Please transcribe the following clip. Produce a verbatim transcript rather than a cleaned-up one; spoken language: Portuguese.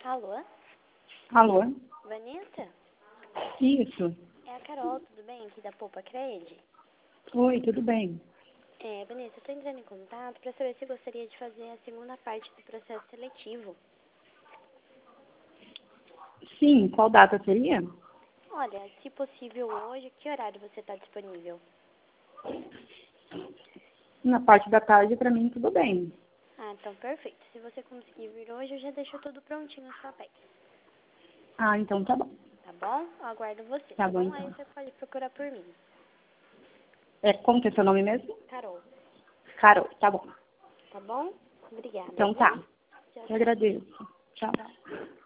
Alô? Alô? Vanessa? Isso. É a Carol, tudo bem? Aqui da Poupa Cred? Oi, tudo bem? É, Vanessa, eu tô entrando em contato para saber se gostaria de fazer a segunda parte do processo seletivo. Sim, qual data seria? Olha, se possível hoje, que horário você está disponível? Na parte da tarde, para mim, tudo bem. Ah, então perfeito. Se você conseguir vir hoje, eu já deixo tudo prontinho os papéis. Ah, então tá bom. Tá bom? Eu aguardo você, Tá tá bom, bom? Aí então. você pode procurar por mim. É, como que é seu nome mesmo? Carol, Carol, tá bom. tá bom? Obrigada, Então viu? tá. Tchau, Eu tchau. agradeço. Tchau.